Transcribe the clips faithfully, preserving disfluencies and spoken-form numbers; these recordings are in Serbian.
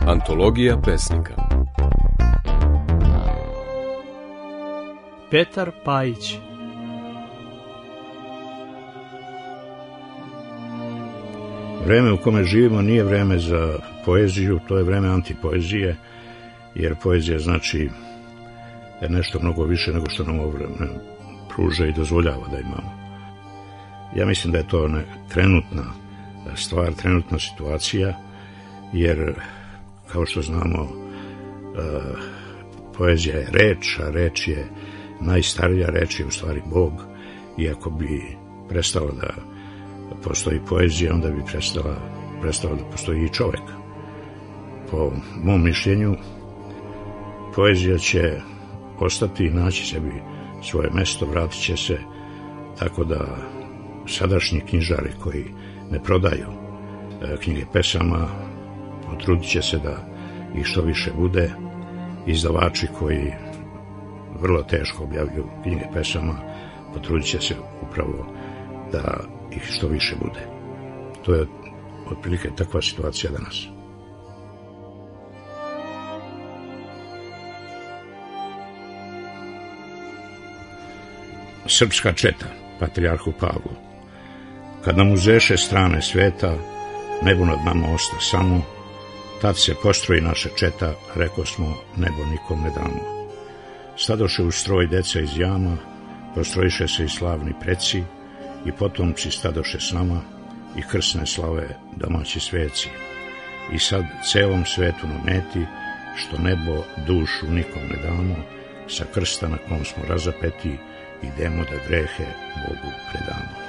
Antologija pesnika. Petar Pajić. Vreme u kome živimo nije vreme za poeziju, to je vreme antipoezije, jer poezija znači nešto mnogo više nego što nam ovo vreme pruža i dozvoljava da imamo. Ja mislim da je to ne, trenutna stvar, trenutna situacija, jer kao što znamo uh, poezija je reč, a reč je najstarija, reč je u stvari Bog, i ako bi prestalo da postoji poezija, onda bi prestala, prestalo da postoji i čovek. Po mom mišljenju, poezija će ostati i naći sebi svoje mesto, vratit će se, tako da sadašnji knjižari koji ne prodaju knjige pesama, potrudit će se da ih što više bude, izdavači koji vrlo teško objavljuju knjige pesama, potrudit će se upravo da ih što više bude. To je otprilike takva situacija danas. Srpska četa, patrijarhu Pavlu. Kad nam uzeše strane sveta, nebo nad nama osta samo, tad se postroji naša četa, reko smo, nebo nikom ne damo. Stadoše u stroj deca iz jama, postrojiše se i slavni preci, i potomci stadoše s nama, i krsne slave domaći sveci. I sad celom svetu na meti, što nebo dušu nikom ne damo, sa krsta na kom smo razapeti, idemo da grehe Bogu predamo.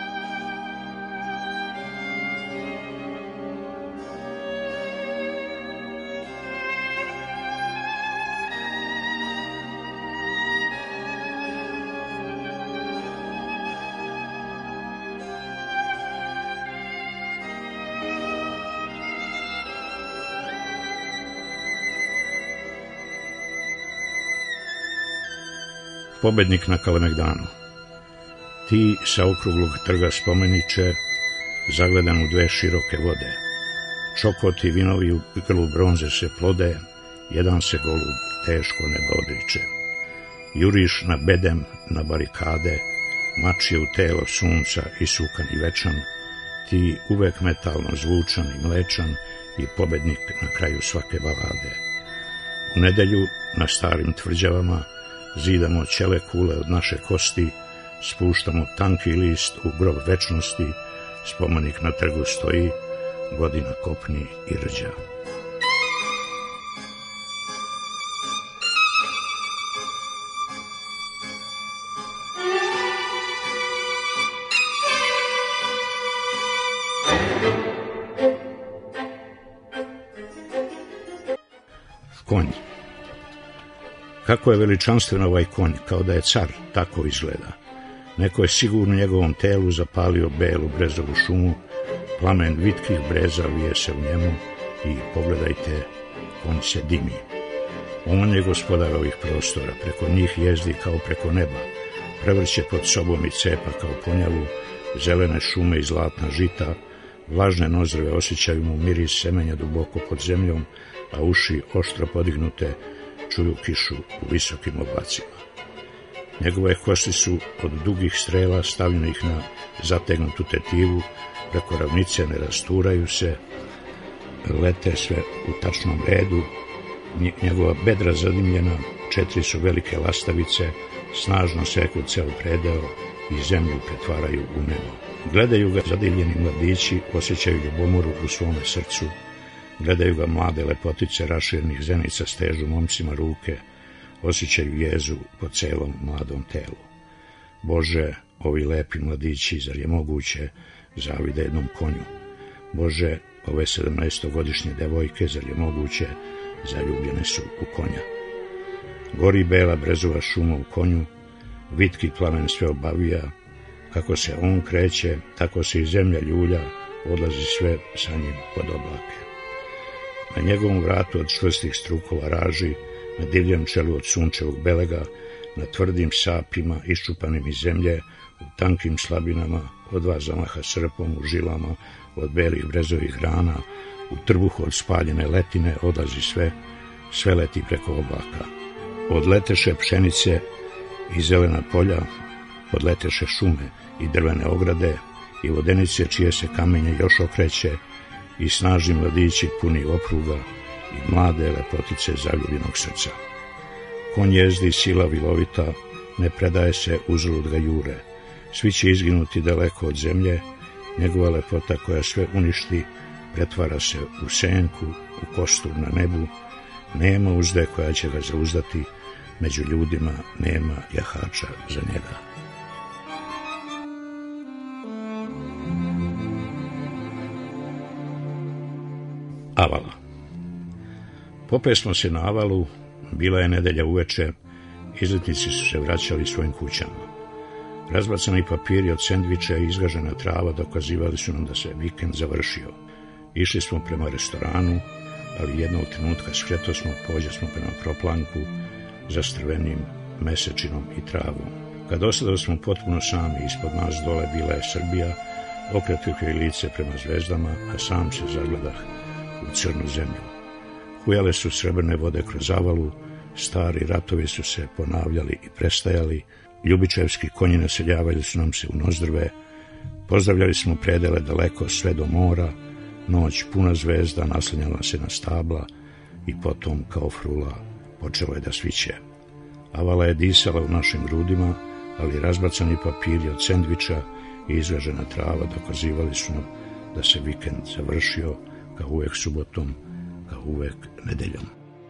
Pobednik na Kalemegdanu. Ti sa okruglog trga spomeniče, zagledan u dve široke vode. Čokoti vinovi u grlu bronze se plode, jedan se golub teško neba odriče. Juriš na bedem, na barikade, mač je u telo sunca isukan i večan, ti uvek metalno zvučan i mlečan i pobednik na kraju svake balade. U nedelju na starim tvrđavama zidamo ćele kule od naše kosti, spuštamo tanki list u grob večnosti, spomenik na trgu stoji, godina kopni i rđa. Konj. Kako je veličanstven ovaj konj, kao da je car, tako izgleda. Neko je sigurno njegovom telu zapalio belu brezovu šumu, plamen vitkih breza vije se u njemu i pogledajte, konj se dimi. On je gospodar ovih prostora, preko njih jezdi kao preko neba, prevrće pod sobom i cepa kao ponjavu, zelene šume i zlatna žita, vlažne nozdrave osjećaju mu miris semenja duboko pod zemljom, a uši oštro podignute čuju kišu u visokim oblacima. Njegove kosti su od dugih strela stavljenih na zategnutu tetivu, preko ravnice ne rasturaju se, lete sve u tačnom redu, njegova bedra zadimljena, četiri su velike lastavice, snažno seku ceo predeo i zemlju pretvaraju u nebo. Gledaju ga zadivljeni mladići, osjećaju ljubomoru u svome srcu, gledaju ga mlade lepotice raširnih zenica, stežu momcima ruke, osjećaju jezu po celom mladom telu. Bože, ovi lepi mladići, zar je moguće, zavide jednom konju. Bože, ove sedamnaestogodišnje devojke, zar je moguće, zaljubljene su u konja. Gori bela brezova šuma u konju, vitki plamen sve obavija, kako se on kreće, tako se i zemlja ljulja, odlazi sve sa njim pod oblake. Na njegovom vratu od čvrstih strukova raži, na divljem čelu od sunčevog belega, na tvrdim sapima iščupanim iz zemlje, u tankim slabinama, od dva zamaha srpom u žilama, od belih brezovih grana, u trbuhu od spaljene letine odlazi sve, sve leti preko oblaka. Odleteše pšenice i zelena polja, odleteše šume i drvene ograde i vodenice čije se kamenje još okreće i snažni mladići puni opruga i mlade lepotice zaljubljenog srca. Konj jezdi sila vilovita, ne predaje se, uzalud ga jure. Svi će izginuti daleko od zemlje, njegova lepota koja sve uništi pretvara se u senku, u kostur na nebu. Nema uzde koja će ga zauzdati, među ljudima nema jahača za njega. Avala. Popesmo se na Avalu, bila je nedelja uveče, izletnici su se vraćali svojim kućama. Razbacani papiri od sendviča i izgažena trava dokazivali su nam da se vikend završio. Išli smo prema restoranu, ali jednog trenutka skreto smo, pođe smo prema proplanku za strvenim mesečinom i travom. Kad ostalo smo potpuno sami, ispod nas dole bila je Srbija, okretih joj lice prema zvezdama, a sam se zagledah u crnu zemlju. Hujale su srebrne vode kroz Avalu, stari ratovi su se ponavljali i prestajali, ljubičevski konji naseljavali su nam se u nozdrve, pozdravljali smo predele daleko sve do mora, noć puna zvezda naslanjala se na stabla i potom kao frula počelo je da sviće. Avala je disala u našim grudima, ali razbacani papiri od sendviča i izgažena trava dokazivali su nam da se vikend završio, kao uvek subotom, kao uvek nedeljom.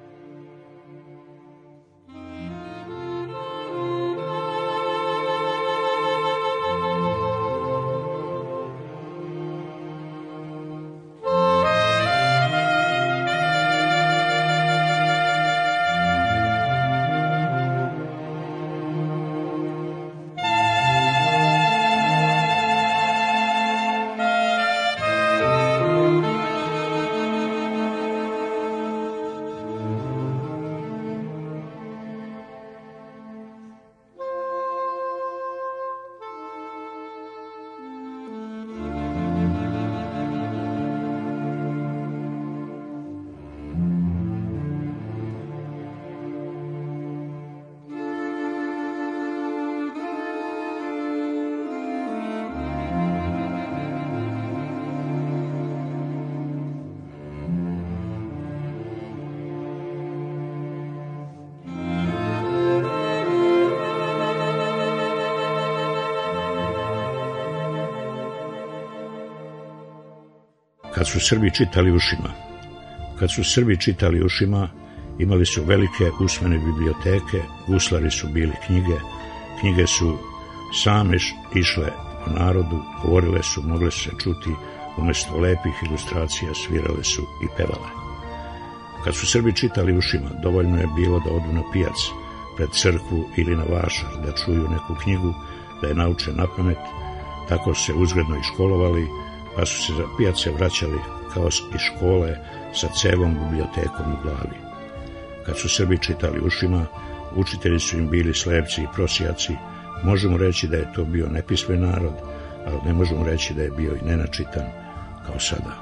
Kad su Srbi čitali ušima, kad su Srbi čitali ušima, imali su velike usmene biblioteke, guslari su bili knjige, knjige su same išle po narodu, govorile su, mogle se čuti, umjesto lepih ilustracija svirale su i pevale. Kad su Srbi čitali ušima, dovoljno je bilo da odu na pijac, pred crkvu ili na vašar, da čuju neku knjigu, da je nauče napamet, tako su se uzgredno i školovali, pa su se za pijace vraćali kao iz škole sa celom bibliotekom u glavi. Kad su Srbi čitali ušima, učitelji su im bili slepci i prosijaci, možemo reći da je to bio nepismen narod, ali ne možemo reći da je bio i nenačitan kao sada.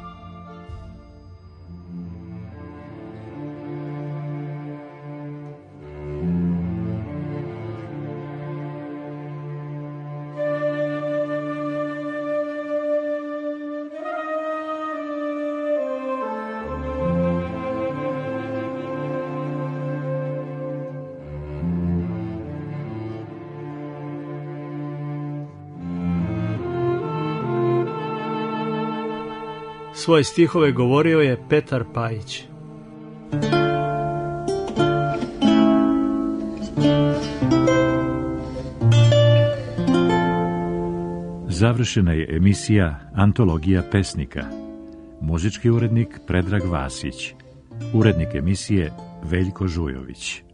Svoje stihove govorio je Petar Pajić. Završena je emisija Antologija pesnika. Muzički urednik Predrag Vasić. Urednik emisije Veljko Žujović.